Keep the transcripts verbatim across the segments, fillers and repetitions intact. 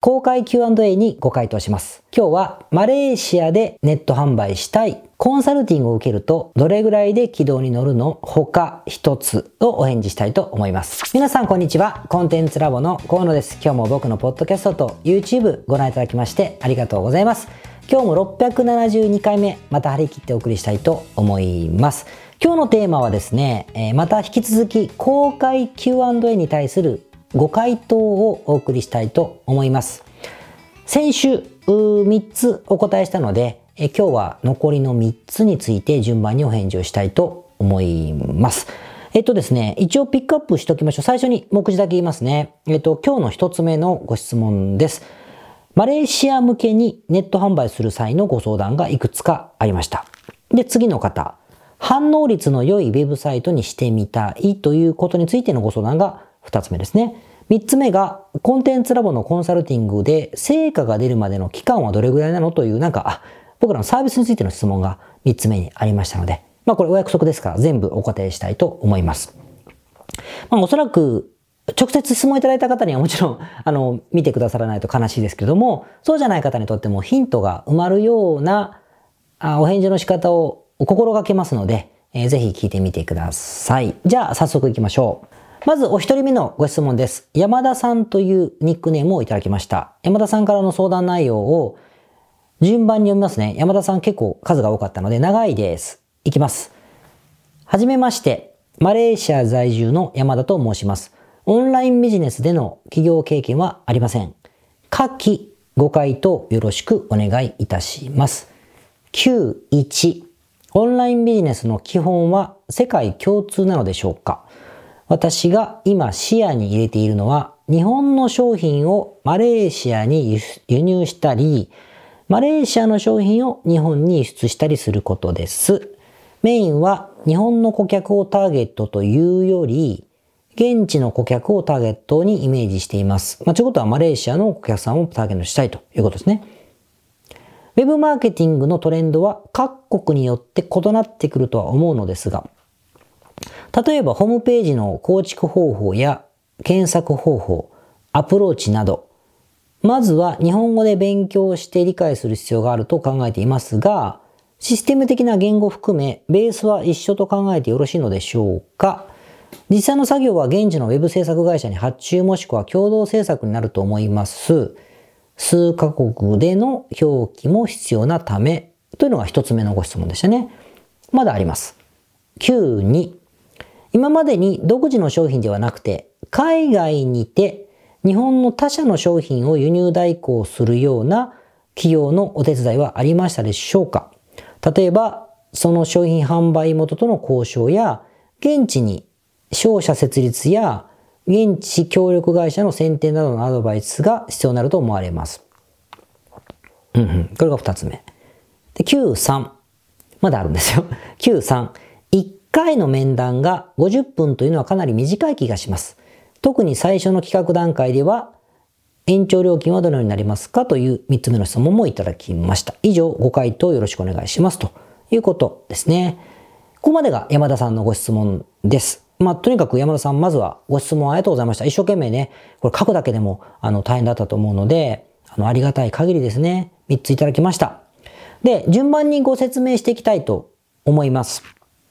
公開 キューアンドエー にご回答します。今日はマレーシアでネット販売したいコンサルティングを受けるとどれぐらいで軌道に乗るの他一つをお返事したいと思います。皆さんこんにちは。コンテンツラボの河野です。今日も僕のポッドキャストと YouTube ご覧いただきましてありがとうございます。今日もろっぴゃくななじゅうにかいめまた張り切ってお送りしたいと思います。今日のテーマはですね、えー、また引き続き公開 キューアンドエー に対するご回答をお送りしたいと思います。先週みっつお答えしたので、え今日は残りのみっつについて順番にお返事をしたいと思います。えっとですね、一応ピックアップしておきましょう。最初に目次だけ言いますね。えっと、今日の一つ目のご質問です。マレーシア向けにネット販売する際のご相談がいくつかありました。で、次の方、反応率の良いウェブサイトにしてみたいということについてのご相談がふたつめですね。みっつめがコンテンツラボのコンサルティングで成果が出るまでの期間はどれぐらいなのというなんかあ僕らのサービスについての質問がみっつめにありましたので、まあこれお約束ですから全部お答えしたいと思います。まあおそらく直接質問いただいた方にはもちろんあの見てくださらないと悲しいですけれども、そうじゃない方にとってもヒントが埋まるようなあお返事の仕方を心がけますので、えー、ぜひ聞いてみてください。じゃあ早速行きましょう。まずお一人目のご質問です。山田さんというニックネームをいただきました。山田さんからの相談内容を順番に読みますね。山田さん結構数が多かったので長いです。いきます。はじめまして、マレーシア在住の山田と申します。オンラインビジネスでの起業経験はありません。下記ご回答よろしくお願いいたします。きゅういち、オンラインビジネスの基本は世界共通なのでしょうか？私が今視野に入れているのは日本の商品をマレーシアに輸入したり、マレーシアの商品を日本に輸出したりすることです。メインは日本の顧客をターゲットというより、現地の顧客をターゲットにイメージしています。まあ、ということはマレーシアの顧客さんをターゲットにしたいということですね。ウェブマーケティングのトレンドは各国によって異なってくるとは思うのですが、例えばホームページの構築方法や検索方法、アプローチなど、まずは日本語で勉強して理解する必要があると考えていますが、システム的な言語を含めベースは一緒と考えてよろしいのでしょうか？実際の作業は現地のウェブ制作会社に発注もしくは共同制作になると思います。数カ国での表記も必要なためというのが一つ目のご質問でしたね。まだあります。きゅうに、今までに独自の商品ではなくて海外にて日本の他社の商品を輸入代行するような企業のお手伝いはありましたでしょうか？例えばその商品販売元との交渉や現地に商社設立や現地協力会社の選定などのアドバイスが必要になると思われます。うんうん、これが二つ目。で、きゅうさん。まだあるんですよ。きゅうさん。いっかいの面談がごじゅっぷんというのはかなり短い気がします。特に最初の企画段階では延長料金はどのようになりますかというみっつめの質問もいただきました。以上、ご回答よろしくお願いしますということですね。ここまでが山田さんのご質問です。まあ、とにかく山田さん、まずはご質問ありがとうございました。一生懸命ね、これ書くだけでも、あの、大変だったと思うので、あの、ありがたい限りですね。みっついただきました。で、順番にご説明していきたいと思います。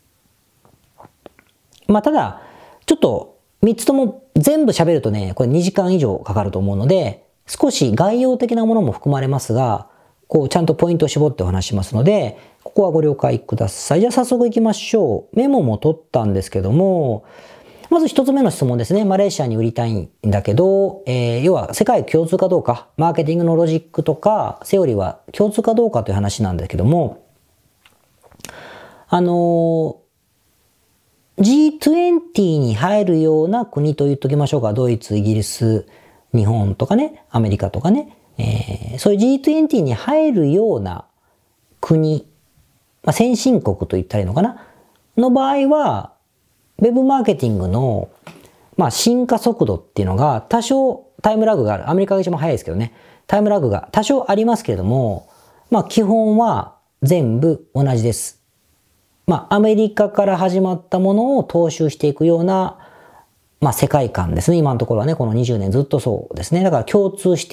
まあ、ただ、ちょっと、みっつとも全部喋るとね、これにじかん以上かかると思うので、少し概要的なものも含まれますが、こう、ちゃんとポイントを絞ってお話しますので、ここはご了解ください。じゃあ早速行きましょう。メモも取ったんですけども、まず一つ目の質問ですね。マレーシアに売りたいんだけど、えー、要は世界共通かどうか、マーケティングのロジックとか、セオリーは共通かどうかという話なんだけども、あのー、ジーにじゅう に入るような国と言っときましょうか。ドイツ、イギリス、日本とかね、アメリカとかね、えー、そういう ジーにじゅう に入るような国、まあ、先進国と言ったらいいのかなの場合は、ウェブマーケティングの、まあ、進化速度っていうのが多少タイムラグがある。アメリカが一番早いですけどね。タイムラグが多少ありますけれども、まあ、基本は全部同じです。まあ、アメリカから始まったものを踏襲していくような、まあ、世界観ですね。今のところはね、このにじゅうねんずっとそうですね。だから共通して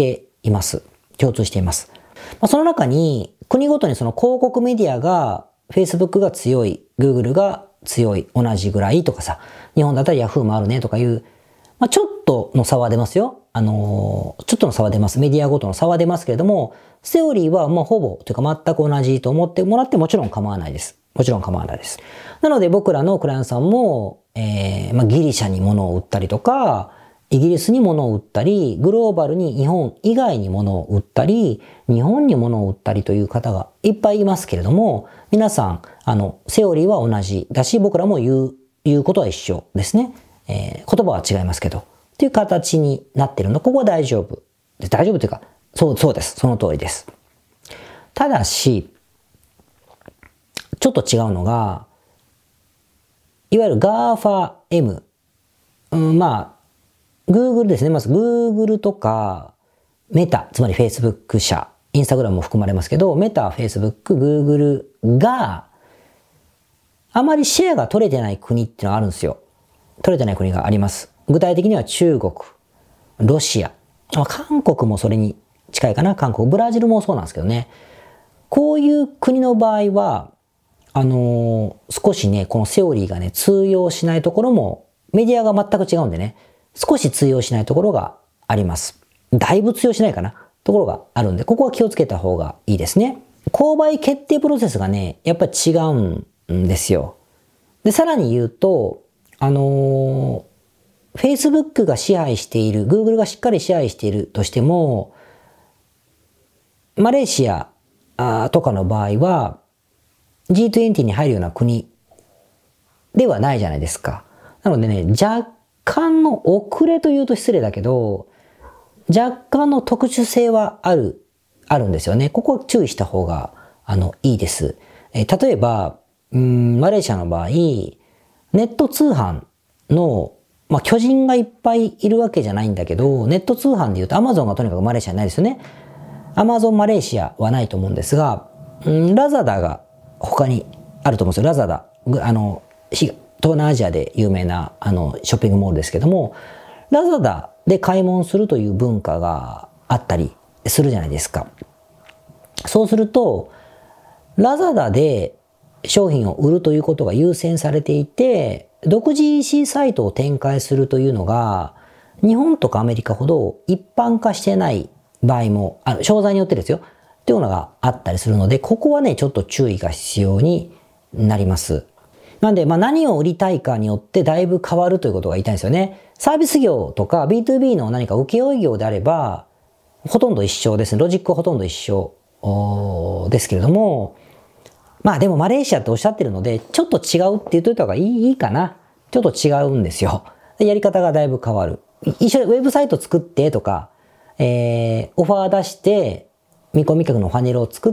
います。共通しています。まあ、その中に、国ごとにその広告メディアが、Facebook が強い、Google が強い、同じぐらいとかさ、日本だったら Yahoo もあるねとかいう、まあ、ちょっとの差は出ますよ。あのー、ちょっとの差は出ます。メディアごとの差は出ますけれども、セオリーはもうほぼというか全く同じと思ってもらってもちろん構わないです。もちろん構わないです。なので僕らのクライアントさんも、えー、まあ、ギリシャに物を売ったりとか、イギリスに物を売ったり、グローバルに日本以外に物を売ったり、日本に物を売ったりという方がいっぱいいますけれども、皆さん、あの、セオリーは同じだし、僕らも言う、言うことは一緒ですね。えー、言葉は違いますけど、っていう形になってるの。ここは大丈夫。大丈夫というか、そう、そうです。その通りです。ただし、ちょっと違うのが、いわゆる ガーファエム、うん、まあ、Google ですね。まず Google とか、メタ、つまり Facebook 社、Instagram も含まれますけど、メタ、Facebook、Google が、あまりシェアが取れてない国っていうのがあるんですよ。取れてない国があります。具体的には中国、ロシア、韓国もそれに近いかな。韓国、ブラジルもそうなんですけどね。こういう国の場合は、あのー、少しね、このセオリーがね、通用しないところも、メディアが全く違うんでね、少し通用しないところがあります。だいぶ通用しないかなところがあるんで、ここは気をつけた方がいいですね。購買決定プロセスがね、やっぱり違うんですよ。で、さらに言うと、あのー、Facebook が支配している、Google がしっかり支配しているとしても、マレーシアとかの場合は、ジートゥエンティー に入るような国ではないじゃないですか。なのでね、若干の遅れというと失礼だけど、若干の特殊性はある、あるんですよね。ここは注意した方が、あの、いいです。えー、例えば、うん、マレーシアの場合、ネット通販の、まあ、巨人がいっぱいいるわけじゃないんだけど、ネット通販で言うと Amazon がとにかくマレーシアにないですよね。Amazon マレーシアはないと思うんですが、うん、ラザダが他にあると思うんですよ。ラザダ。あの、東南アジアで有名なあのショッピングモールですけども、ラザダで買い物するという文化があったりするじゃないですか。そうすると、ラザダで商品を売るということが優先されていて、独自 イーシー サイトを展開するというのが、日本とかアメリカほど一般化してない場合も、あの商材によってですよ。っていうのがあったりするので、ここはね、ちょっと注意が必要になります。なんで、まあ何を売りたいかによってだいぶ変わるということが言いたいんですよね。サービス業とか ビーツービー の何か請負業であれば、ほとんど一緒ですね。ロジックはほとんど一緒ですけれども、まあでもマレーシアっておっしゃってるので、ちょっと違うって言っといた方がいい、いいかな。ちょっと違うんですよ。やり方がだいぶ変わる。一緒にウェブサイト作ってとか、えー、オファー出して、見込み客のファネルを作って、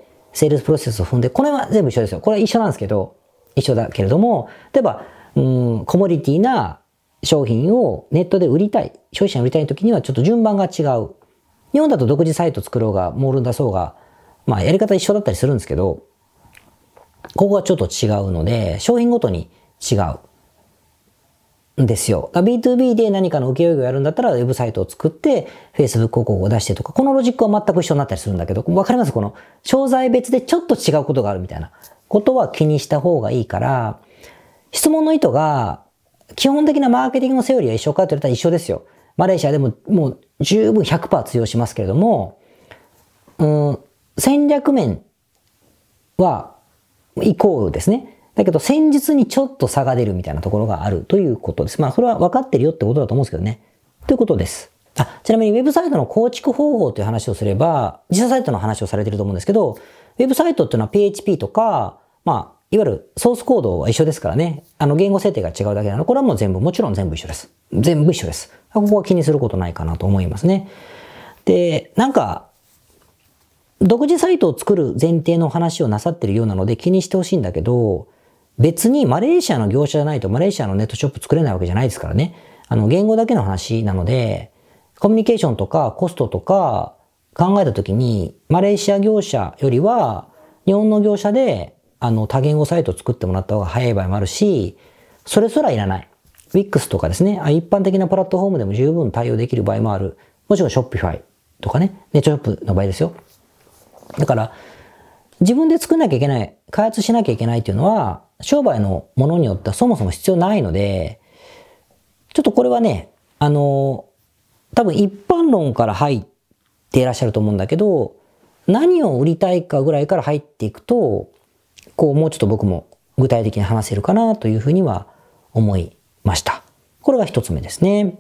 セールスプロセスを踏んで、これは全部一緒ですよ。これは一緒なんですけど、一緒だけれども、例えば、うん、コモディティな商品をネットで売りたい、消費者に売りたいときにはちょっと順番が違う。日本だと独自サイト作ろうが、モール出そうが、まあやり方一緒だったりするんですけど、ここはちょっと違うので、商品ごとに違うんですよ。ビーツービー で何かの請負をやるんだったら、ウェブサイトを作って、Facebook 広告を出してとか、このロジックは全く一緒になったりするんだけど、わかります？この商材別でちょっと違うことがあるみたいなことは気にした方がいいから、質問の意図が、基本的なマーケティングのセオリーは一緒かと言われたら一緒ですよ。マレーシアでももう十分 ひゃくパーセント 通用しますけれども、うん、戦略面はイコールですね。だけど戦術にちょっと差が出るみたいなところがあるということです。まあそれは分かってるよってことだと思うんですけどね。ということです。あ、ちなみにウェブサイトの構築方法という話をすれば、自社サイトの話をされていると思うんですけど、ウェブサイトっていうのは ピーエイチピー とか、まあ、いわゆるソースコードは一緒ですからね。あの言語設定が違うだけなの。これはもう全部、もちろん全部一緒です。全部一緒です。ここは気にすることないかなと思いますね。で、なんか、独自サイトを作る前提の話をなさっているようなので気にしてほしいんだけど、別にマレーシアの業者じゃないとマレーシアのネットショップ作れないわけじゃないですからね。あの、言語だけの話なので、コミュニケーションとかコストとか考えたときに、マレーシア業者よりは、日本の業者で、あの、多言語サイトを作ってもらった方が早い場合もあるし、それすらいらない。ウィックス とかですね、一般的なプラットフォームでも十分対応できる場合もある。もちろん Shopify とかね、ネットショップの場合ですよ。だから、自分で作んなきゃいけない、開発しなきゃいけないっていうのは、商売のものによってはそもそも必要ないので、ちょっとこれはね、あの、多分一般論から入っていらっしゃると思うんだけど、何を売りたいかぐらいから入っていくと、こうもうちょっと僕も具体的に話せるかなというふうには思いました。これが一つ目ですね。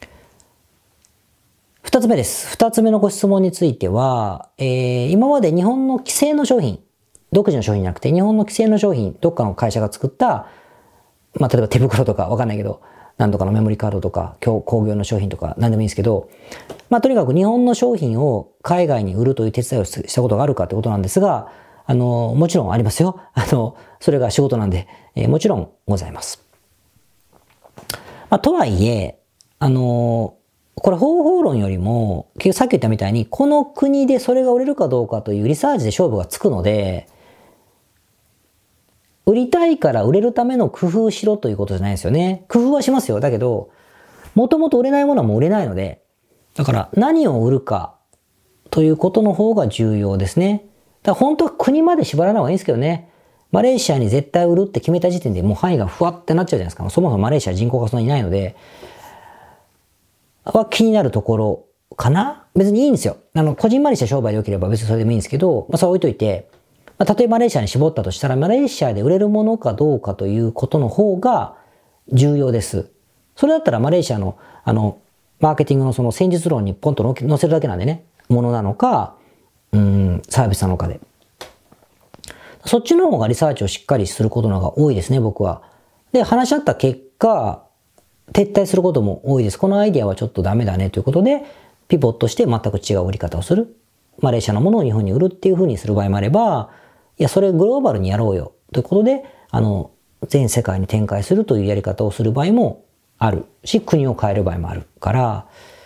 二つ目です。二つ目のご質問については、えー、今まで日本の既製の商品、独自の商品じゃなくて日本の既製の商品、どっかの会社が作った、まあ例えば手袋とかわかんないけど、なんとかのメモリーカードとか、工業の商品とか何でもいいんですけど、まあとにかく日本の商品を海外に売るという手伝いをしたことがあるかってことなんですが、あの、もちろんありますよ。あの、それが仕事なんで、えー、もちろんございます。まあとはいえ、あの、これ方法論よりも、さっき言ったみたいに、この国でそれが売れるかどうかというリサーチで勝負がつくので、売りたいから売れるための工夫しろということじゃないですよね。工夫はしますよ。だけど、もともと売れないものはもう売れないので、だから何を売るかということの方が重要ですね。だから本当は国まで縛らない方がいいんですけどね。マレーシアに絶対売るって決めた時点でもう範囲がふわってなっちゃうじゃないですか。そもそもマレーシア人口がそんなにいないので、は気になるところかな。別にいいんですよ。あの、こじんまりした商売で良ければ別にそれでもいいんですけど、まあそれ置いといて、まあ、例えばマレーシアに絞ったとしたら、マレーシアで売れるものかどうかということの方が重要です。それだったらマレーシアの、あの、マーケティングのその戦術論にポンと載せるだけなんでね、ものなのか、うん、サービスなのかで。そっちの方がリサーチをしっかりすることの方が多いですね、僕は。で、話し合った結果、撤退することも多いです。このアイディアはちょっとダメだねということで、ピボットして全く違う売り方をする。マレーシアのものを日本に売るっていう風にする場合もあれば、いや、それグローバルにやろうよということで、あの、全世界に展開するというやり方をする場合もあるし、国を変える場合もあるから、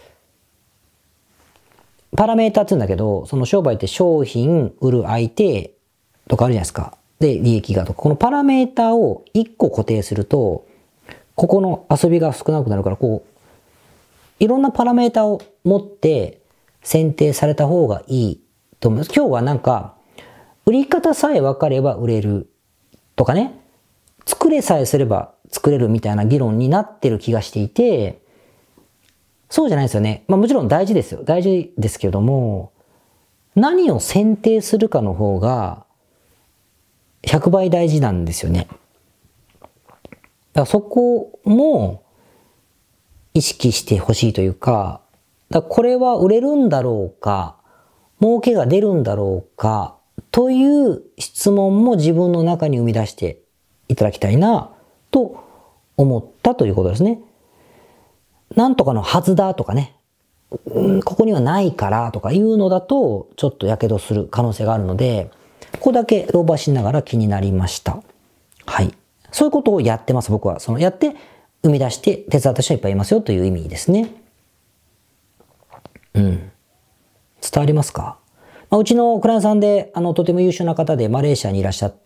パラメータって言うんだけど、その商売って商品、売る相手とかあるじゃないですか。で、利益がとか、このパラメータをいっこ固定すると、ここの遊びが少なくなるから、こう、いろんなパラメータを持って選定された方がいいと思います。今日はなんか、売り方さえ分かれば売れるとかね、作れさえすれば作れるみたいな議論になってる気がしていて、そうじゃないですよね。まあもちろん大事ですよ。大事ですけれども、何を選定するかの方がひゃくばい大事なんですよね。だからそこも意識してほしいというか、だからこれは売れるんだろうか、儲けが出るんだろうか、という質問も自分の中に生み出していただきたいなと思ったということですね。なんとかのはずだとかね、うん、ここにはないからとかいうのだとちょっとやけどする可能性があるので、ここだけ老婆しながら気になりました。はい。そういうことをやってます、僕は。そのやって生み出して手伝った人はいっぱいいますよという意味ですね。うん。伝わりますか？まあ、うちのクライアントさんで、あの、とても優秀な方でマレーシアにいらっしゃって、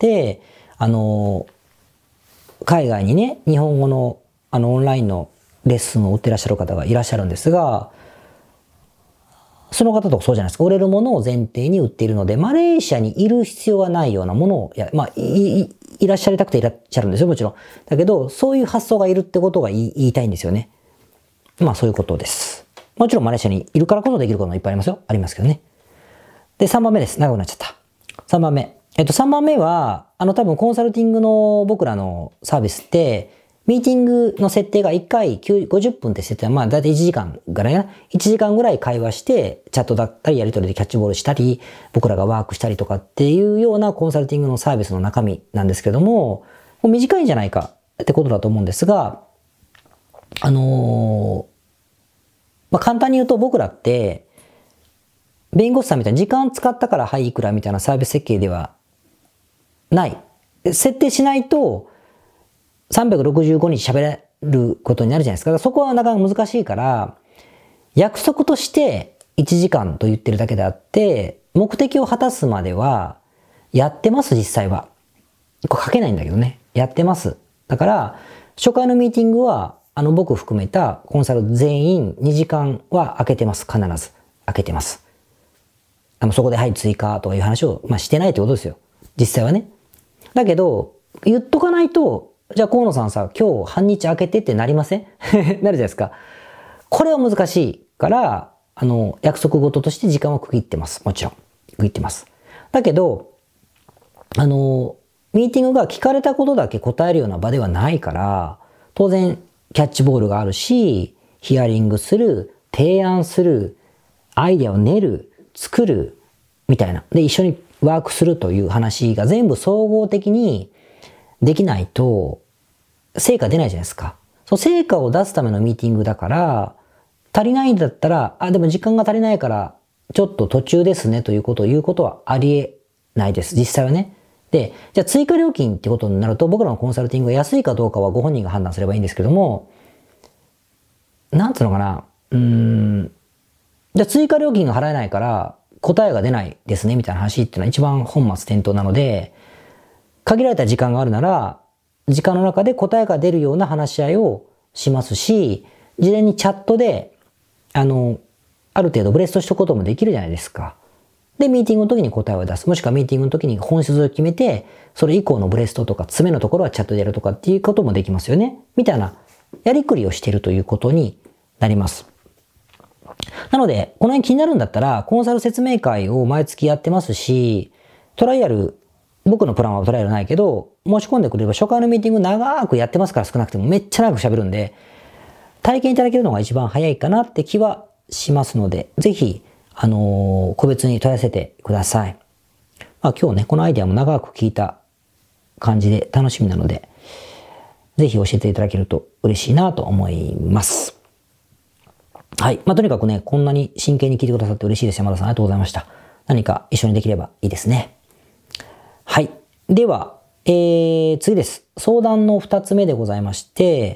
あの、海外にね、日本語の、あの、オンラインのレッスンを売ってらっしゃる方がいらっしゃるんですが、その方とかそうじゃないですか。売れるものを前提に売っているので、マレーシアにいる必要はないようなものを、いや、まあ、い、い、いらっしゃりたくていらっしゃるんですよ、もちろん。だけど、そういう発想がいるってことが言い、言いたいんですよね。まあ、そういうことです。もちろんマレーシアにいるからこそできることもいっぱいありますよ。ありますけどね。で、さんばんめです。長くなっちゃった。さんばんめ。えっと、さんばんめは、あの、多分コンサルティングの僕らのサービスって、ミーティングの設定がいっかいごじゅっぷんって設定は、まあ、だいたいいちじかんぐらいな。いちじかんぐらい会話して、チャットだったり、やり取りでキャッチボールしたり、僕らがワークしたりとかっていうようなコンサルティングのサービスの中身なんですけども、もう短いんじゃないかってことだと思うんですが、あのー、まあ、簡単に言うと僕らって、弁護士さんみたいに時間使ったからはいいくらみたいなサービス設計ではない。設定しないとさんびゃくろくじゅうごにち喋れることになるじゃないですか。そこはなかなか難しいから、約束としていちじかんと言ってるだけであって、目的を果たすまではやってます、実際は。これ書けないんだけどね。やってます。だから、初回のミーティングは、あの僕含めたコンサル全員にじかんは空けてます、必ず。 開けてます。あの、そこではい追加とかいう話を、まあ、してないってことですよ。実際はね。だけど、言っとかないと、じゃあ河野さんさ、今日半日開けてってなりませんなるじゃないですか。これは難しいから、あの、約束事として時間を区切ってます。もちろん。区切ってます。だけど、あの、ミーティングが聞かれたことだけ答えるような場ではないから、当然、キャッチボールがあるし、ヒアリングする、提案する、アイデアを練る、作る、みたいな。で、一緒にワークするという話が全部総合的にできないと、成果出ないじゃないですか。その成果を出すためのミーティングだから、足りないんだったら、あ、でも時間が足りないから、ちょっと途中ですねということを言うことはありえないです。実際はね。で、じゃあ追加料金ってことになると、僕らのコンサルティングが安いかどうかはご本人が判断すればいいんですけども、なんつうのかな、うーん、じゃあ追加料金が払えないから答えが出ないですねみたいな話っていうのは一番本末転倒なので、限られた時間があるなら、時間の中で答えが出るような話し合いをしますし、事前にチャットで、あの、ある程度ブレストしとくこともできるじゃないですか。で、ミーティングの時に答えを出す。もしくはミーティングの時に本質を決めて、それ以降のブレストとか詰めのところはチャットでやるとかっていうこともできますよね。みたいなやりくりをしているということになります。なので、この辺気になるんだったら、コンサル説明会を毎月やってますし、トライアル、僕のプランはトライアルないけど、申し込んでくれれば初回のミーティング長くやってますから、少なくてもめっちゃ長く喋るんで、体験いただけるのが一番早いかなって気はしますので、ぜひ、あのー、個別に問い合わせてください。まあ今日ね、このアイデアも長く聞いた感じで楽しみなので、ぜひ教えていただけると嬉しいなと思います。はい。まあとにかくね、こんなに真剣に聞いてくださって嬉しいです。山田さん、ありがとうございました。何か一緒にできればいいですね。はい。では、えー、次です。相談の二つ目でございまして、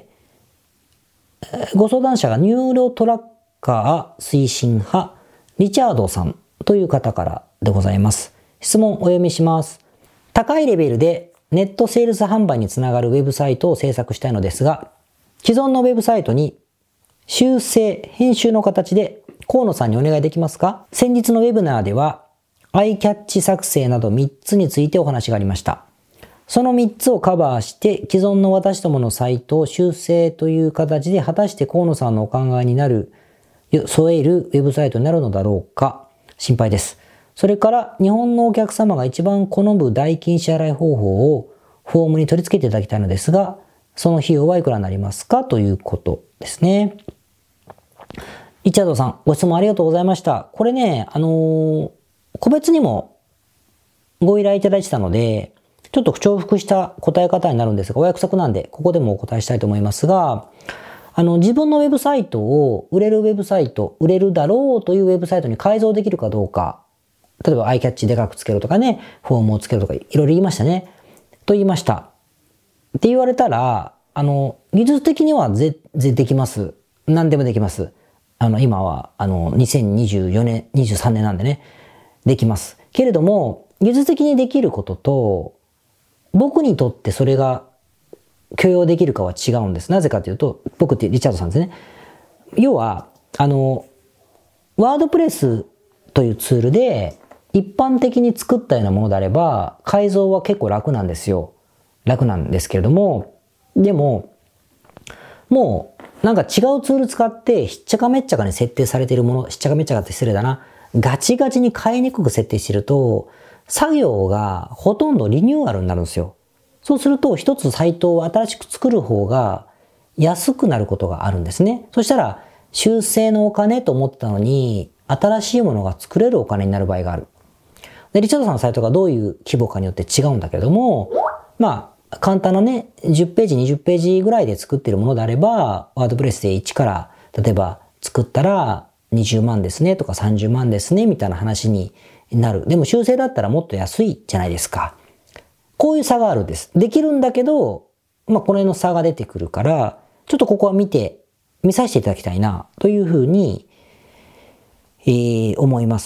ご相談者がニューロトラッカー推進派、リチャードさんという方からでございます。質問をお読みします。高いレベルでネットセールス販売につながるウェブサイトを制作したいのですが、既存のウェブサイトに修正、編集の形で河野さんにお願いできますか？先日のウェブナーでは、アイキャッチ作成などみっつについてお話がありました。そのみっつをカバーして、既存の私どものサイトを修正という形で、果たして河野さんのお考えになる、添えるウェブサイトになるのだろうか、心配です。それから、日本のお客様が一番好む代金支払い方法をフォームに取り付けていただきたいのですが、その費用はいくらになりますかということですね。リチャードさん、ご質問ありがとうございました。これね、あのー、個別にもご依頼いただいてたので、ちょっと重複した答え方になるんですが、お約束なんで、ここでもお答えしたいと思いますが、あの、自分のウェブサイトを、売れるウェブサイト、売れるだろうというウェブサイトに改造できるかどうか、例えばアイキャッチでかくつけるとかね、フォームをつけるとか、いろいろ言いましたね。と言いました。って言われたら、あの、技術的にはぜ、ぜ、できます。何でもできます。あの、今は、あの、にせんにじゅうよねん、にじゅうさんねんなんでね、できます。けれども、技術的にできることと、僕にとってそれが許容できるかは違うんです。なぜかというと、僕ってリチャードさんですね。要は、あの、ワードプレスというツールで一般的に作ったようなものであれば、改造は結構楽なんですよ。楽なんですけれども、でも、もうなんか違うツール使ってひっちゃかめっちゃかに設定されているもの、ひっちゃかめっちゃかって失礼だな。ガチガチに変えにくく設定してると、作業がほとんどリニューアルになるんですよ。そうすると一つサイトを新しく作る方が安くなることがあるんですね。そしたら修正のお金と思ったのに新しいものが作れるお金になる場合がある。で、リチャードさんのサイトがどういう規模かによって違うんだけれども、まあ簡単なね、じゅっページ、にじゅっページぐらいで作っているものであれば、ワードプレスで一から例えば作ったらにじゅうまんですねとかさんじゅうまんですねみたいな話になる。でも修正だったらもっと安いじゃないですか。こういう差があるんです。できるんだけど、まあこの辺の差が出てくるから、ちょっとここは見て、見させていただきたいな、というふうに、えー、思います。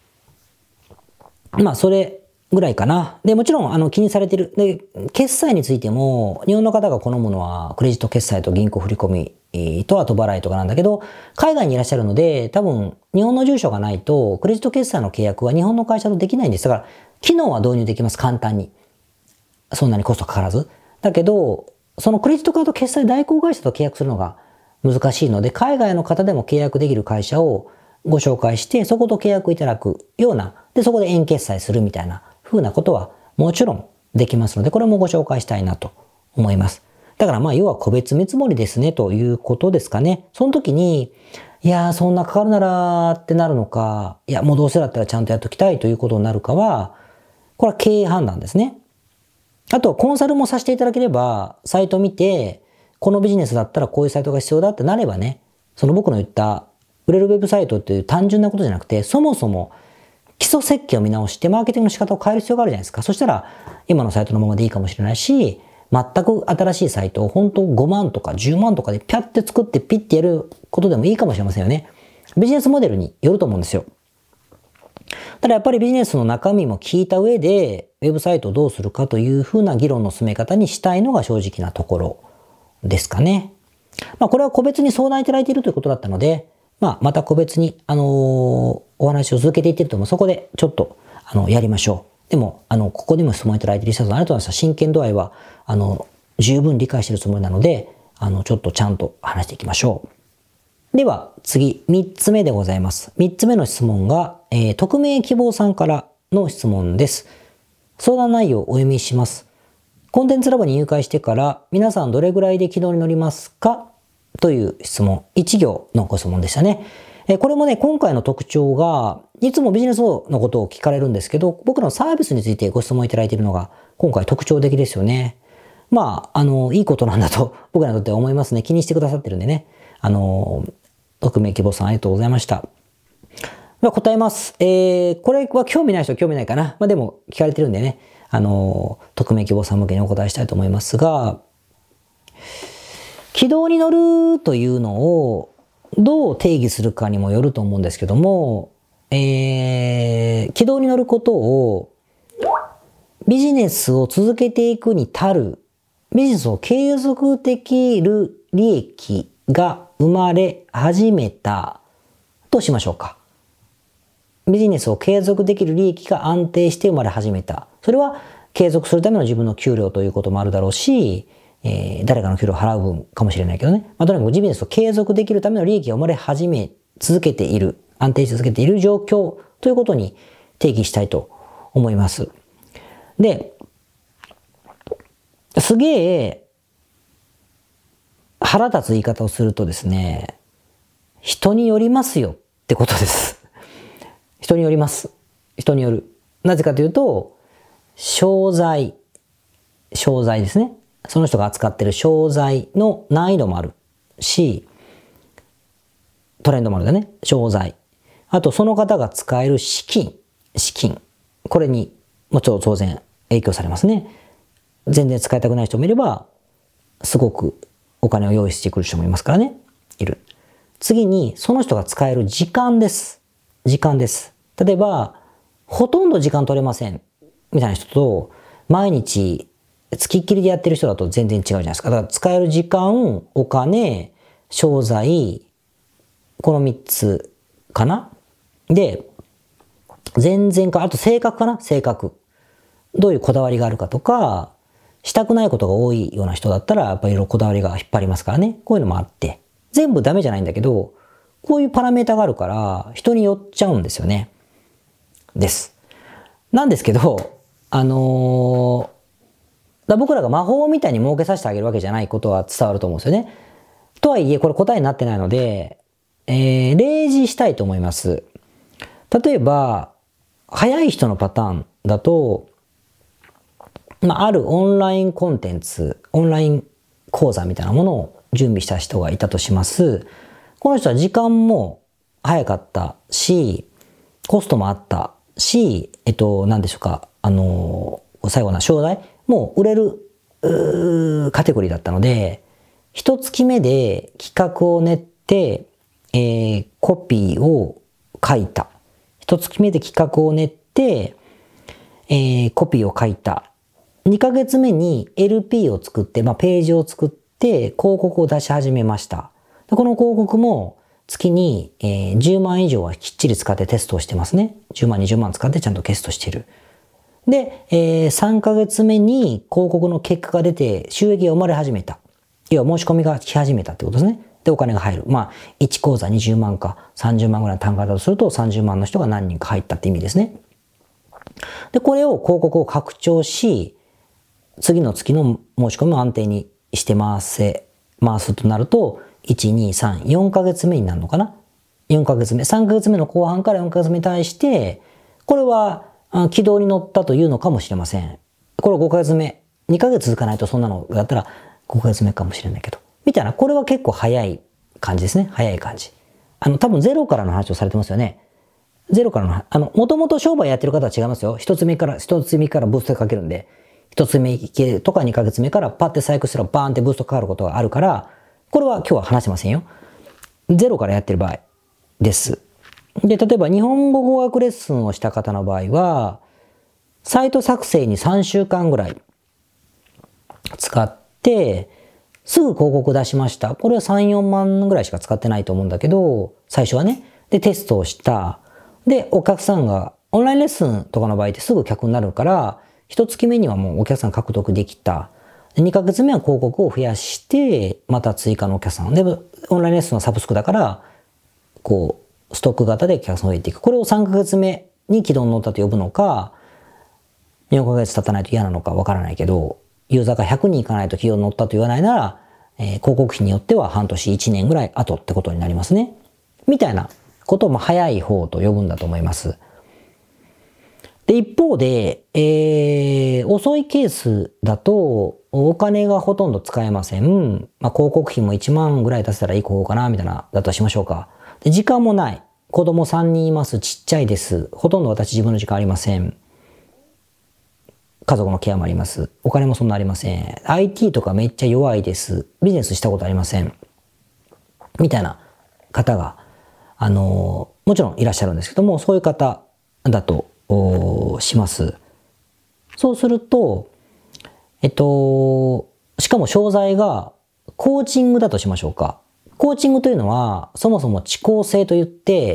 まあそれぐらいかな。で、もちろんあの気にされてる。で、決済についても、日本の方が好むのはクレジット決済と銀行振込と後払いとかなんだけど、海外にいらっしゃるので、多分日本の住所がないと、クレジット決済の契約は日本の会社とできないんです。だから、機能は導入できます、簡単に。そんなにコストかからず。だけど、そのクレジットカード決済代行会社と契約するのが難しいので、海外の方でも契約できる会社をご紹介して、そこと契約いただくような、で、そこで円決済するみたいな風なことはもちろんできますので、これもご紹介したいなと思います。だからまあ、要は個別見積もりですね、ということですかね。その時に、いやー、そんなかかるならってなるのか、いや、もうどうせだったらちゃんとやっときたいということになるかは、これは経営判断ですね。あと、コンサルもさせていただければ、サイト見て、このビジネスだったらこういうサイトが必要だってなればね、その僕の言った売れるウェブサイトっていう単純なことじゃなくて、そもそも基礎設計を見直してマーケティングの仕方を変える必要があるじゃないですか。そしたら、今のサイトのままでいいかもしれないし、全く新しいサイトを本当ごまんとかじゅうまんとかでピャって作ってピッてやることでもいいかもしれませんよね。ビジネスモデルによると思うんですよ。ただやっぱりビジネスの中身も聞いた上で、ウェブサイトをどうするかというふうな議論の進め方にしたいのが正直なところですかね。まあこれは個別に相談いただいているということだったので、まあまた個別に、あのー、お話を続けていってるともそこでちょっと、あの、やりましょう。でも、あの、ここにも質問いただいている人さんありがとうございました。真剣度合いは、あの、十分理解しているつもりなので、あの、ちょっとちゃんと話していきましょう。では、次、三つ目でございます。三つ目の質問が、えー、匿名希望さんからの質問です。相談内容をお読みします。コンテンツラボに入会してから、皆さんどれぐらいで軌道に乗りますかという質問。一行のご質問でしたね。えー、これもね、今回の特徴が、いつもビジネスのことを聞かれるんですけど、僕のサービスについてご質問いただいているのが、今回特徴的ですよね。まあ、あの、いいことなんだと、僕らにとっては思いますね。気にしてくださってるんでね。あの、匿名希望さんありがとうございました。では答えます。えー、これは興味ない人は興味ないかな。まあでも聞かれてるんでね、あの、匿名希望さん向けにお答えしたいと思いますが、軌道に乗るというのをどう定義するかにもよると思うんですけども、えー、軌道に乗ることをビジネスを続けていくに足る、ビジネスを継続できる利益が生まれ始めたとしましょうか。ビジネスを継続できる利益が安定して生まれ始めた。それは継続するための自分の給料ということもあるだろうし、えー、誰かの給料を払う分かもしれないけどね。まあ、とにかくビジネスを継続できるための利益が生まれ始め続けている、安定し続けている状況ということに定義したいと思います。で、すげえ腹立つ言い方をするとですね、人によりますよってことです。人によります。人による。なぜかというと、商材、商材ですね。その人が扱っている商材の難易度もあるし、トレンドもあるんだね。商材。あと、その方が使える資金、資金。これにもちろん当然影響されますね。全然使いたくない人もいれば、すごくお金を用意してくる人もいますからね。いる。次に、その人が使える時間です。時間です。例えば、ほとんど時間取れません。みたいな人と、毎日、付きっきりでやってる人だと全然違うじゃないですか。だから使える時間、お金、商材、このみっつかな。で、全然か、あと性格かな性格。どういうこだわりがあるかとか、したくないことが多いような人だったら、やっぱりいろいろこだわりが引っ張りますからね。こういうのもあって。全部ダメじゃないんだけど、こういうパラメータがあるから、人によっちゃうんですよね。です。なんですけど、あのー、だ僕らが魔法みたいに儲けさせてあげるわけじゃないことは伝わると思うんですよね。とはいえ、これ答えになってないので、えー、例示したいと思います。例えば、早い人のパターンだと、まあ、あるオンラインコンテンツ、オンライン講座みたいなものを準備した人がいたとします。この人は時間も早かったし、コストもあったし、えっと、何でしょうか、あの、最後の商材も売れる、カテゴリーだったので、一月目で企画を練って、えー、コピーを書いた。一月目で企画を練って、えー、コピーを書いた。にかげつめに エルピー を作って、まあ、ページを作って、広告を出し始めました。 この広告も月に、えー、じゅうまん以上はきっちり使ってテストをしてますね。じゅうまん、にじゅうまん使ってちゃんとテストしてる。で、えー、さんかげつめに広告の結果が出て収益が生まれ始めた。要は申し込みが来始めたってことですね。で、お金が入る。まあ、いち口座にじゅうまんかさんじゅうまんぐらいの単価だとするとさんじゅうまんの人が何人か入ったって意味ですね。で、これを広告を拡張し、次の月の申し込みを安定にして回せ、回すとなると、いち、に、さん、よんかげつめになるのかな ?よん ヶ月目。さんかげつめの後半からよんかげつめに対して、これは軌道に乗ったというのかもしれません。これはごかげつめ。にかげつ続かないとそんなのだったらごかげつめかもしれないけど。みたいな、これは結構早い感じですね。早い感じ。あの、多分ゼロからの話をされてますよね。ゼロからの、あの、もともと商売やってる方は違いますよ。一つ目から、一つ目からブーストかけるんで、一つ目とかにかげつめからパッて細工したらバーンってブーストかかることがあるから、これは今日は話しませんよ。ゼロからやってる場合です。で、例えば日本語語学レッスンをした方の場合は、サイト作成にさんしゅうかんぐらい使って、すぐ広告出しました。これはさん、よんまんぐらいしか使ってないと思うんだけど、最初はね。で、テストをした。で、お客さんが、オンラインレッスンとかの場合ってすぐ客になるから、一月目にはもうお客さん獲得できた。で、にかげつめは広告を増やして、また追加のお客さん。で、オンラインレッスンはサブスクだから、こう、ストック型でお客さんを増えていく。これをさんかげつめに軌道に乗ったと呼ぶのか、よんかげつ経たないと嫌なのかわからないけど、ユーザーがひゃくにんいかないと軌道に乗ったと言わないなら、えー、広告費によっては半年いちねんぐらい後ってことになりますね。みたいなことも早い方と呼ぶんだと思います。で、一方で、えー、遅いケースだと、お金がほとんど使えません。まあ、広告費もいちまんぐらい出せたらいい方かな、みたいな、だとしましょうか。で、時間もない。子供さんにんいます。ちっちゃいです。ほとんど私自分の時間ありません。家族のケアもあります。お金もそんなありません。アイティー とかめっちゃ弱いです。ビジネスしたことありません。みたいな方が、あの、もちろんいらっしゃるんですけども、そういう方だとします。そうすると、えっと、しかも商材がコーチングだとしましょうか。コーチングというのは、そもそも遅効性といって、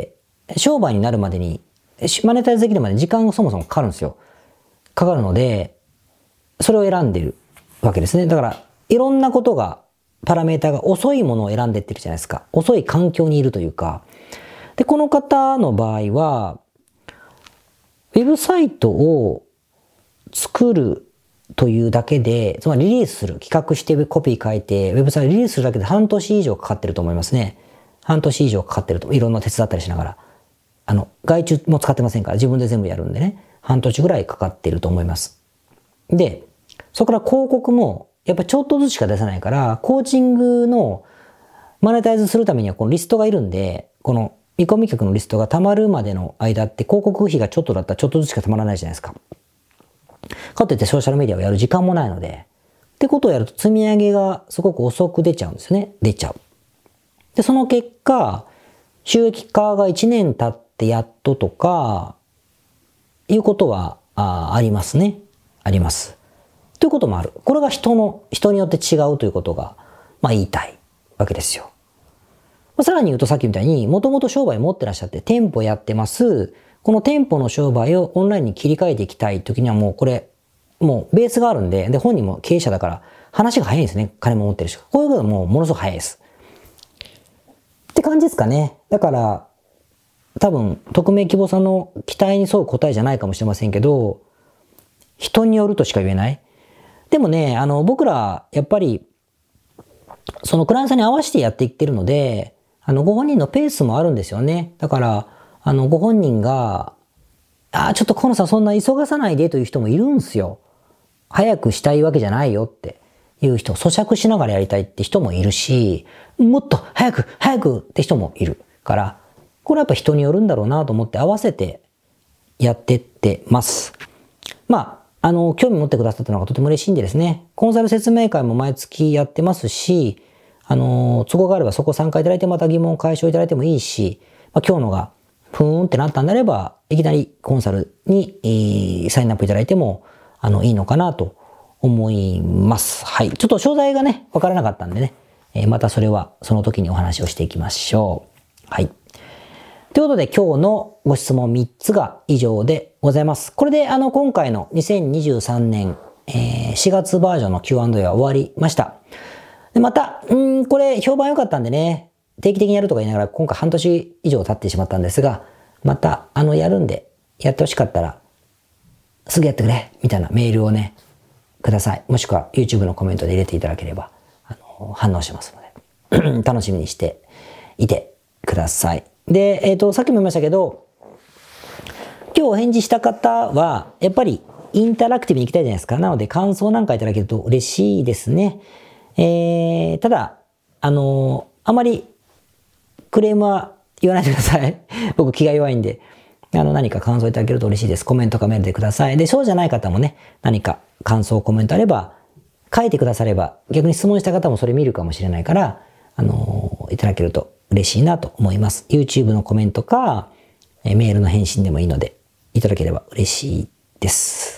商売になるまでに、マネタイズできるまでに時間がそもそもかかるんですよ。かかるので、それを選んでいるわけですね。だから、いろんなことが、パラメータが遅いものを選んでいってるじゃないですか。遅い環境にいるというか。で、この方の場合は、ウェブサイトを作るというだけで、つまりリリースする、企画してコピー書いて、ウェブサイトリリースするだけで半年以上かかってると思いますね。半年以上かかってると、いろんな手伝ったりしながら。あの、外注も使ってませんから、自分で全部やるんでね。半年ぐらいかかっていると思います。で、そこから広告も、やっぱちょっとずつしか出せないから、コーチングのマネタイズするためにはこのリストがいるんで、この見込み客のリストが溜まるまでの間って広告費がちょっとだったらちょっとずつしか溜まらないじゃないですか。かといってソーシャルメディアをやる時間もないので、ってことをやると積み上げがすごく遅く出ちゃうんですよね。出ちゃう。で、その結果、収益化がいちねん経ってやっととか、いうことは あ, ありますね。あります。ということもある。これが人の、人によって違うということが、まあ言いたいわけですよ。さらに言うとさっきみたいに、もともと商売持ってらっしゃって店舗やってます。この店舗の商売をオンラインに切り替えていきたいときにはもうこれ、もうベースがあるんで、で、本人も経営者だから話が早いんですね。金も持ってるし。こういうことはもうものすごく早いです。って感じですかね。だから、多分、匿名希望さんの期待に沿う答えじゃないかもしれませんけど、人によるとしか言えない。でもね、あの、僕ら、やっぱり、そのクライアントさんに合わせてやっていってるので、あの、ご本人のペースもあるんですよね。だから、あの、ご本人が、ああ、ちょっと河野さんそんな急がさないでという人もいるんですよ。早くしたいわけじゃないよっていう人、咀嚼しながらやりたいって人もいるし、もっと早く、早くって人もいるから、これはやっぱ人によるんだろうなと思って合わせてやってってます。まあ、あの、興味持ってくださったのがとても嬉しいんでですね、コンサル説明会も毎月やってますし、あの、都合があればそこ参加いただいてまた疑問解消いただいてもいいし、まあ、今日のがふーんってなったんであれば、いきなりコンサルに、えー、サインアップいただいても、あの、いいのかなと思います。はい。ちょっと詳細がね、わからなかったんでね、 えー、またそれはその時にお話をしていきましょう。はい。ということで今日のご質問みっつが以上でございます。これであの今回のにせんにじゅうさんねん、えー、しがつバージョンの キューアンドエー は終わりました。でまた、うん、これ評判良かったんでね、定期的にやるとか言いながら今回半年以上経ってしまったんですが、またあのやるんでやってほしかったらすぐやってくれみたいなメールをね、ください。もしくは YouTube のコメントで入れていただければあの反応しますので楽しみにしていてください。で、えっと、さっきも言いましたけど、今日お返事した方は、やっぱりインタラクティブに行きたいじゃないですか。なので、感想なんかいただけると嬉しいですね。えー、ただ、あの、あまりクレームは言わないでください。僕気が弱いんで。あの、何か感想いただけると嬉しいです。コメントかメールでください。で、そうじゃない方もね、何か感想、コメントあれば、書いてくだされば、逆に質問した方もそれ見るかもしれないから、あの、いただけると嬉しいなと思います。YouTube のコメントか、メールの返信でもいいので、いただければ嬉しいです。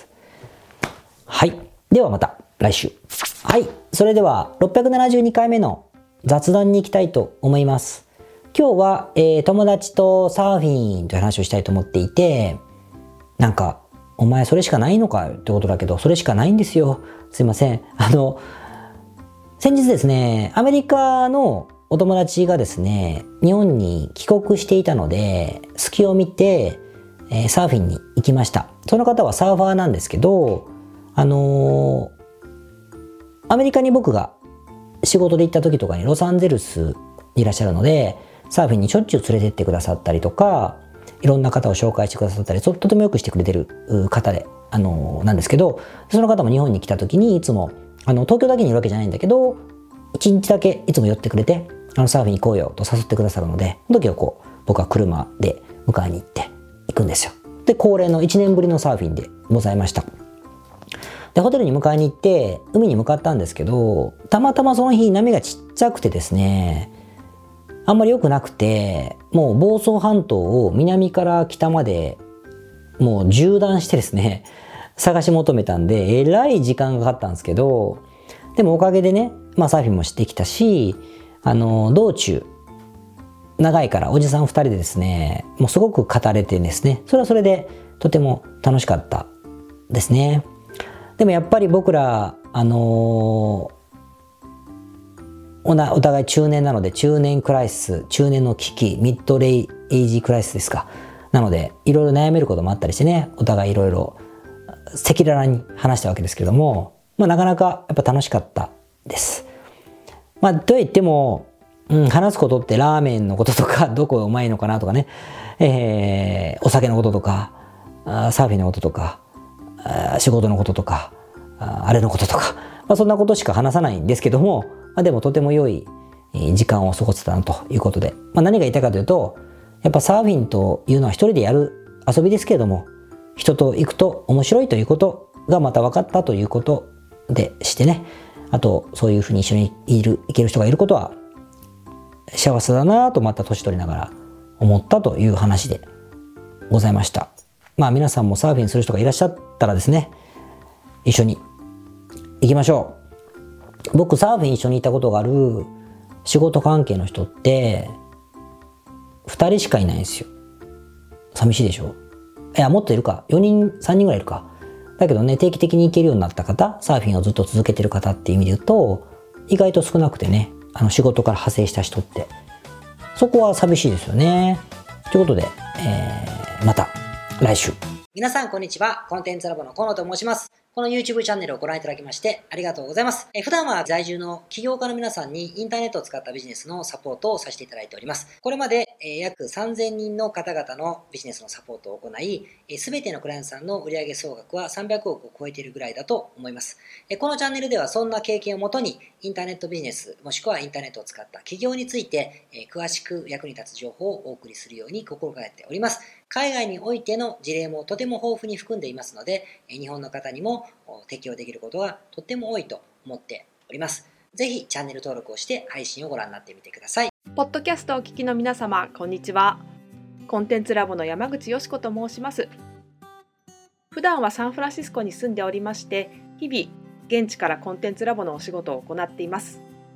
はい。ではまた来週。はい。それではろっぴゃくななじゅうにかいめの雑談に行きたいと思います。今日は、えー、友達とサーフィンという話をしたいと思っていて、なんか、お前それしかないのかってことだけど、それしかないんですよ。すいません。あの、先日ですね、アメリカのお友達がですね、日本に帰国していたので、隙を見て、えー、サーフィンに行きました。その方はサーファーなんですけど、あのー、アメリカに僕が仕事で行った時とかにロサンゼルスにいらっしゃるので、サーフィンにしょっちゅう連れてってくださったりとか、いろんな方を紹介してくださったり、とてもよくしてくれてる方で、あのー、なんですけど、その方も日本に来た時にいつも、あの、東京だけにいるわけじゃないんだけど、一日だけいつも寄ってくれて、あのサーフィン行こうよと誘ってくださるので、その時はこう、僕は車で迎えに行って行くんですよ。で、恒例のいちねんぶりのサーフィンでございました。で、ホテルに迎えに行って、海に向かったんですけど、たまたまその日波がちっちゃくてですね、あんまり良くなくて、もう房総半島を南から北までもう縦断してですね、探し求めたんで、えらい時間がかかったんですけど、でもおかげでね、まあサーフィンもしてきたし、あの、道中、長いからおじさん二人でですね、もうすごく語れてですね、それはそれでとても楽しかったですね。でもやっぱり僕ら、あのおな、お互い中年なので、中年クライシス、中年の危機、ミッドレイエイジクライシスですか。なので、いろいろ悩めることもあったりしてね、お互いいろいろ赤裸々に話したわけですけれども、まあなかなかやっぱ楽しかったです。まあとは言っても、うん、話すことってラーメンのこととか、どこがうまいのかなとかね、えー、お酒のこととか、サーフィンのこととか、仕事のこととか、あれのこととか、まあ、そんなことしか話さないんですけども、まあ、でもとても良い時間を過ごせたなということで、まあ、何が言いたいかというと、やっぱサーフィンというのは一人でやる遊びですけれども、人と行くと面白いということがまた分かったということでしてね、あとそういうふうに一緒にいる、行ける人がいることは幸せだなとまた年取りながら思ったという話でございました。まあ皆さんもサーフィンする人がいらっしゃったらですね、一緒に行きましょう。僕サーフィン一緒に行ったことがある仕事関係の人ってふたりしかいないんですよ。寂しいでしょ。いやもっといるか、よにんさんにんぐらいいるか。だけどね、定期的に行けるようになった方、サーフィンをずっと続けてる方っていう意味で言うと意外と少なくてね、あの仕事から派生した人ってそこは寂しいですよね。ということで、えー、また来週。皆さんこんにちは。コンテンツラボの河野と申します。この YouTube チャンネルをご覧いただきましてありがとうございます。え普段は在住の起業家の皆さんにインターネットを使ったビジネスのサポートをさせていただいております。これまでえ約さんぜんにんの方々のビジネスのサポートを行い、すべてのクライアントさんの売上総額はさんびゃくおくを超えているぐらいだと思います。このチャンネルではそんな経験をもとにインターネットビジネスもしくはインターネットを使った起業について詳しく役に立つ情報をお送りするように心がけております。海外においての事例もとても豊富に含んでいますので、日本の方にも適用できることがとっても多いと思っております。ぜひチャンネル登録をして配信をご覧になってみてください。 ポッドキャストをお聞きの皆様、こんにちは。コンテンツラボの山口よし子と申します。普段はサンフランシスコに住んでおりまして、日々現地からコンテンツラボのお仕事を行っています。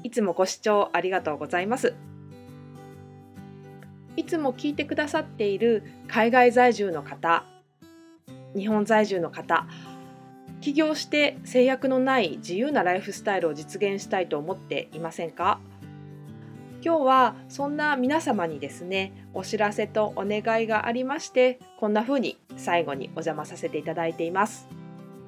いつもご視聴ありがとうございます。いつも聞いてくださっている海外在住の方、日本在住の方、起業して制約のない自由なライフスタイルを実現したいと思っていませんか？今日はそんな皆様にですね、お知らせとお願いがありまして、こんな風に最後にお邪魔させていただいています。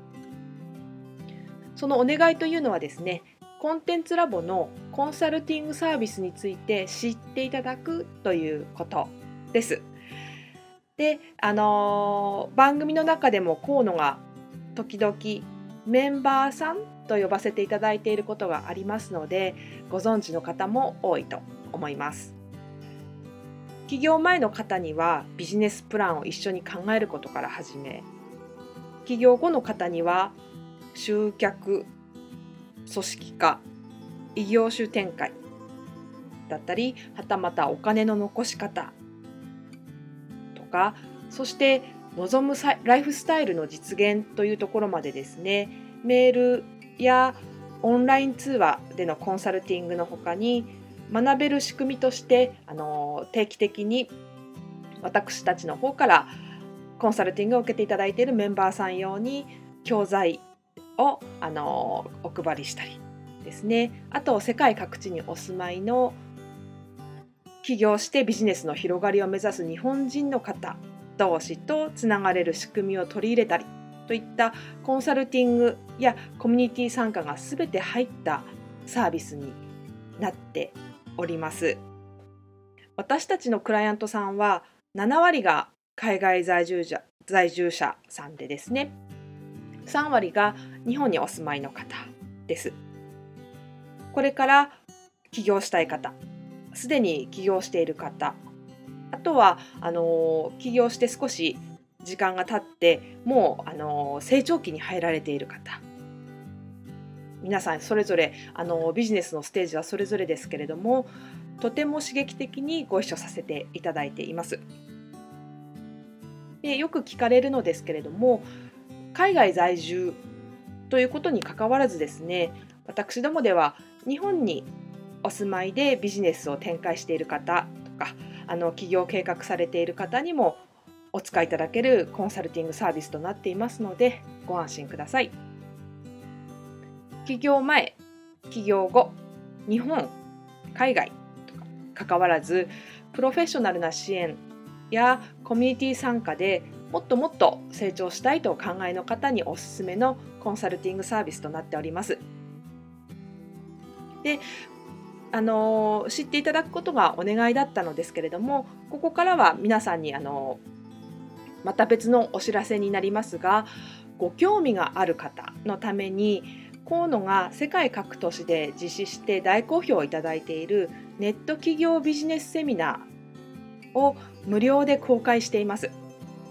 そのお願いというのはですね、コンテンツラボのコンサルティングサービスについて知っていただくということです。で、あのー、番組の中でも河野が時々メンバーさんと呼ばせていただいていることがありますので、ご存知の方も多いと思います。起業前の方にはビジネスプランを一緒に考えることから始め、起業後の方には集客、組織化、異業種展開だったり、はたまたお金の残し方とか、そして望むライフスタイルの実現というところまでですね、メールやオンライン通話でのコンサルティングの他に、学べる仕組みとしてあの定期的に私たちの方からコンサルティングを受けていただいているメンバーさん用に教材をあのお配りしたりですね、あと世界各地にお住まいの起業してビジネスの広がりを目指す日本人の方同士とつながれる仕組みを取り入れたりといったコンサルティングやコミュニティ参加が全て入ったサービスになっております。私たちのクライアントさんはなな割が海外在住者、在住者さんでですね、さん割が日本にお住まいの方です。これから起業したい方、すでに起業している方、あとはあの起業して少し時間が経ってもうあの成長期に入られている方、皆さんそれぞれあのビジネスのステージはそれぞれですけれども、とても刺激的にご一緒させていただいています。で、よく聞かれるのですけれども、海外在住ということにかかわらずですね、私どもでは日本にお住まいでビジネスを展開している方とか、あの起業計画されている方にもお使いいただけるコンサルティングサービスとなっていますので、ご安心ください。起業前、起業後、日本、海外とかかかわらず、プロフェッショナルな支援やコミュニティ参加でもっともっと成長したいとお考えの方におすすめのコンサルティングサービスとなっております。で、あの知っていただくことがお願いだったのですけれども、ここからは皆さんにあのまた別のお知らせになりますが、ご興味がある方のために河野が世界各都市で実施して大好評をいただいているネット企業ビジネスセミナーを無料で公開しています。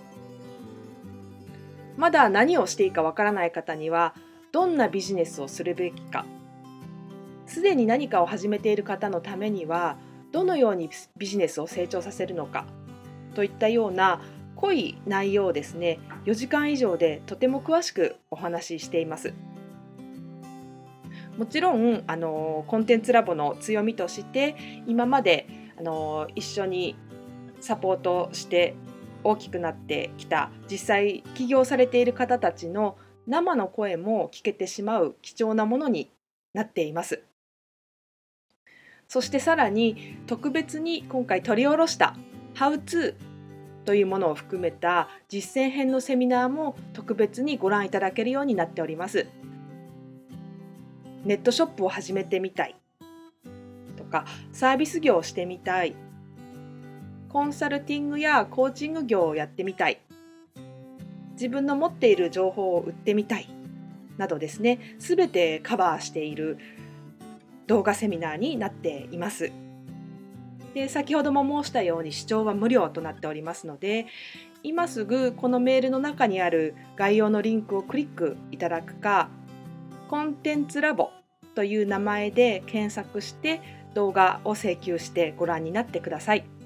まだ何をしていいかわからない方には、どんなビジネスをするべきか、すでに何かを始めている方のためにはどのようにビジネスを成長させるのかといったような濃い内容をですね、よじかん以上でとても詳しくお話ししています。もちろんあのコンテンツラボの強みとして、今まであの一緒にサポートして大きくなってきた、実際起業されている方たちの生の声も聞けてしまう貴重なものになっています。そしてさらに特別に今回取り下ろした How to というものを含めた実践編のセミナーも特別にご覧いただけるようになっております。ネットショップを始めてみたいとか、サービス業をしてみたい、コンサルティングやコーチング業をやってみたい、自分の持っている情報を売ってみたいなどですね、すべてカバーしている動画セミナーになっています。で、先ほども申したように視聴は無料となっておりますので、今すぐこのメールの中にある概要のリンクをクリックいただくか、コンテンツラボという名前で検索して動画を請求してご覧になってください。